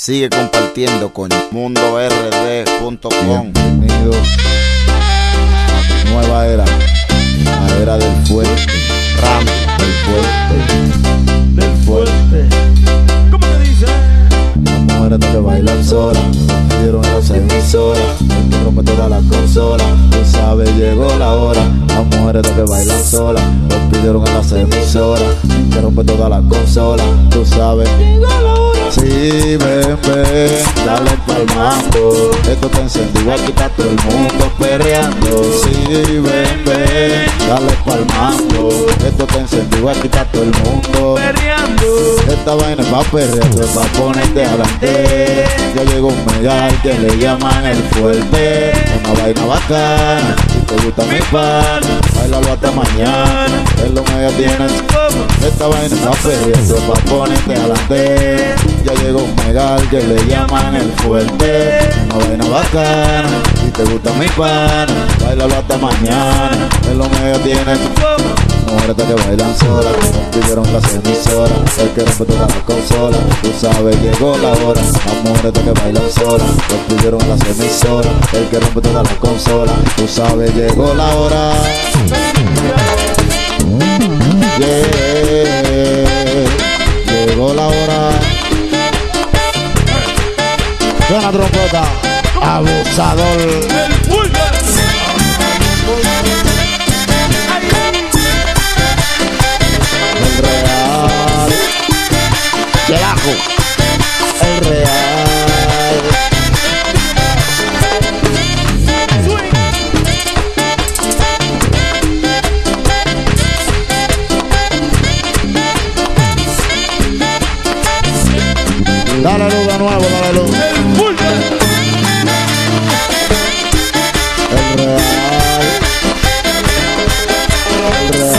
Sigue compartiendo con mundord.com. Bienvenido a tu nueva era, la era del fuerte, Ram, del fuerte. ¿Cómo te dice? Las mujeres no que bailan solas, pidieron en las emisoras, el que rompe todas las consolas. Tú sabes, llegó la hora. Las mujeres no que bailan solas, los pidieron en las emisoras, el que rompe todas las consolas. Tú sabes, llegó la hora. Sí, ven, dale pa'l mambo. Esto te encendió, aquí está todo el mundo perreando. Sí, ven, dale pa'l mambo. Esto te encendió, aquí está todo el mundo Perreando. Esta vaina es pa' perreando, es pa' ponerte adelante. Ya llegó un megal que le llaman el fuerte. Una vaina bacana, si te gusta mi pan, bailalo hasta mañana. En los medios tienes. Esta vaina es pa' perreando, es pa' ponerte adelante. Ya llegó un megal que le llaman el fuerte. Una vaina bacana, si te gusta mi pan, bailalo hasta mañana. En los medios tienes. Mujeres que bailan solas, pidieron las emisoras, el que rompe todas las consolas. Tú sabes, llegó la hora. Las mujeres que bailan solas, los pidieron las emisoras, el que rompe todas las consolas. Tú sabes, llegó la hora. Yeah, llegó la hora. Suena trompeta, abusador. El Pulgar. El real, Chelaco, el real. Dale luz de nuevo, dale luz. El Pulgar. El real, el real.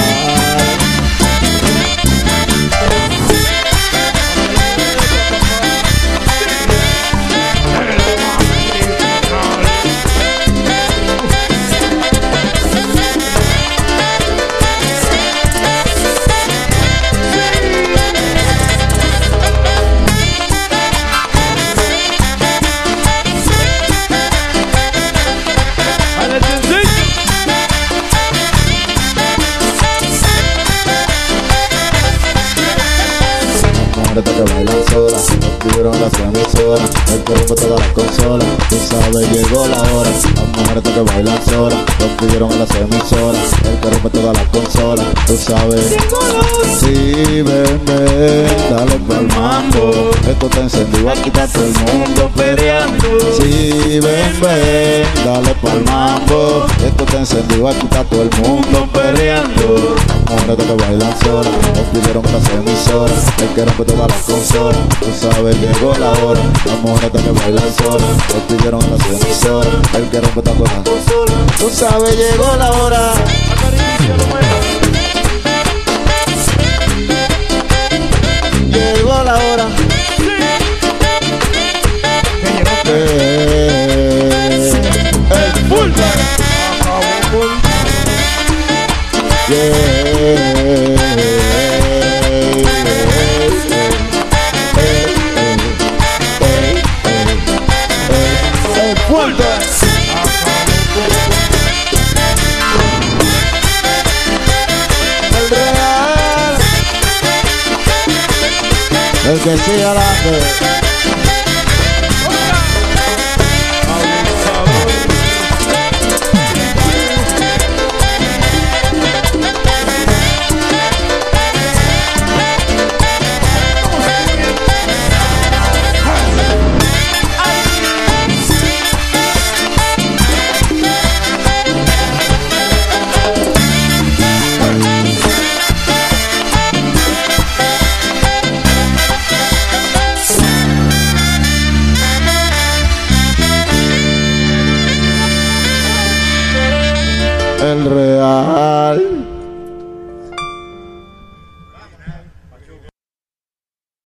Que bailan solas, los pidieron las emisoras, el que rompe todas las consolas. Tú sabes, llegó la hora. Las mujeres que bailan solas, los pidieron las emisoras, el que rompe todas las consolas. Tú sabes, sí, ven, dale pa'l mambo. Esto te encendió, aquí está todo el mundo perreando. Sí, ven, dale pa'l mambo. Esto te encendió, aquí está todo el mundo perreando. Las mujeres que bailan solas, los pidieron las emisoras, el que rompe todas las consolas. Tú sabes, llegó la hora. Las mujeres que bailan solas, los pidieron las emisoras, el que rompe todas las consolas. Tú sabes, llegó la hora. Llegó la hora. El Pulgar. El fuerte. El real. El que sigue adelante. El real.